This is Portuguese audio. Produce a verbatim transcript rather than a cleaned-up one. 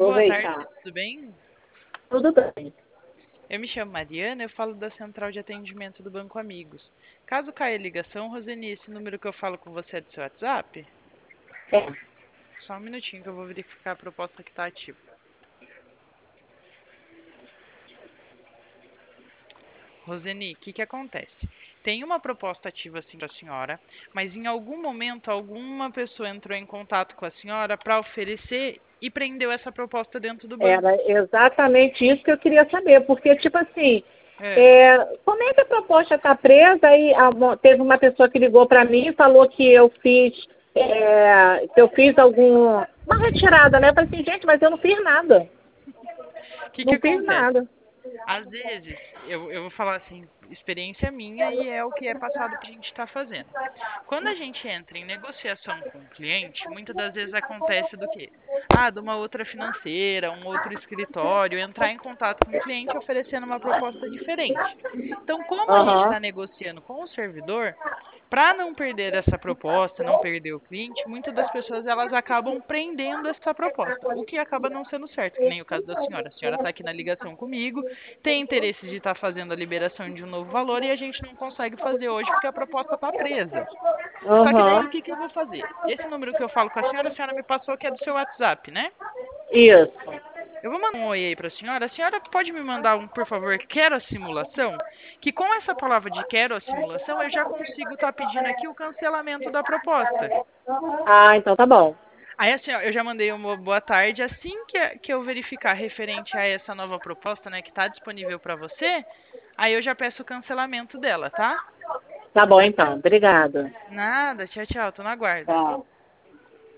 Boa tarde, Aproveitar. tudo bem? Tudo bem. Eu me chamo Mariana, eu falo da Central de Atendimento do Banco Amigos. Caso caia a ligação, Roseni, esse número que eu falo com você é do seu WhatsApp? É. Só um minutinho que eu vou verificar a proposta que está ativa. Roseni, o que que acontece? Tem uma proposta ativa assim para a senhora, mas em algum momento alguma pessoa entrou em contato com a senhora para oferecer e prendeu essa proposta dentro do banco. Era exatamente isso que eu queria saber, porque, tipo assim, É. é, como é que a proposta está presa? Aí a mo- teve uma pessoa que ligou para mim e falou que eu fiz, é, que eu fiz algum, uma retirada, né? Eu falei assim, gente, mas eu não fiz nada. O que que Não fiz acontece? nada. Às vezes, eu, eu vou falar assim, experiência minha e é o que é passado para a gente estar fazendo. Quando a gente entra em negociação com o cliente, muitas das vezes acontece do quê? Ah, de uma outra financeira, um outro escritório, entrar em contato com o cliente oferecendo uma proposta diferente. Então, como a gente Aham. está negociando com o servidor, para não perder essa proposta, não perder o cliente, muitas das pessoas elas acabam prendendo essa proposta, o que acaba não sendo certo, que nem o caso da senhora. A senhora está aqui na ligação comigo, tem interesse de estar fazendo a liberação de um novo valor e a gente não consegue fazer hoje porque a proposta está presa. Só que daí o Aham. que, que eu vou fazer? Esse número que eu falo com a senhora, a senhora me passou que é do seu WhatsApp, né? Isso. Eu vou mandar um oi aí para a senhora. A senhora pode me mandar um, por favor, quero a simulação? Que com essa palavra de quero a simulação, eu já consigo estar pedindo aqui o cancelamento da proposta. Ah, então tá bom. Aí, assim, ó, eu já mandei uma boa tarde. Assim que, que eu verificar referente a essa nova proposta, né, que está disponível para você, aí eu já peço o cancelamento dela, tá? Tá bom, então. Obrigada. Nada, tchau, tchau, tô na guarda. Tchau.